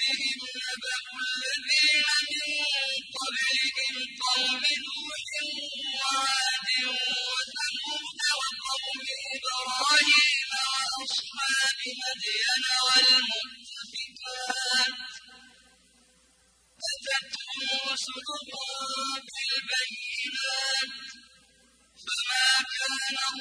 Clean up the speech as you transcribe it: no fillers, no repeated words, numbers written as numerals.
آتِهِمْ نَبَأُ الَّذِينَ مِن قَبْلِهِمْ قَوْمِ نُوحٍ وَعَادٍ وَثَمُودَ وَقَوْمِ إِبْرَاهِيمَ وَأَصْحَابِ مَدْيَنَ وَالْمُؤْتَفِكَاتِ ۚ أَتَتْهُمْ رُسُلُهُم بِالْبَيِّنَاتِ ۖ فَمَا كَانَ